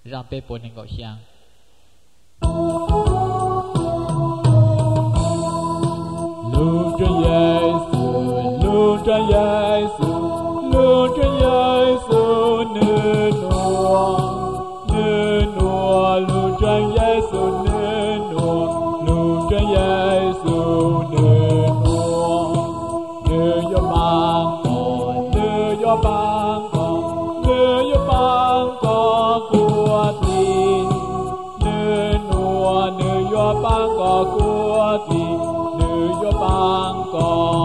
ra bê bồn hình gọi xiang Lu cho Giêsu lu cho Giêsu lu cho Giêsu nư nua lu cho Giêsu lu cho Giêsu nư vô bang con nư vô bang con nư vô bang con của ti nư vô bang con của ti nư vô bang con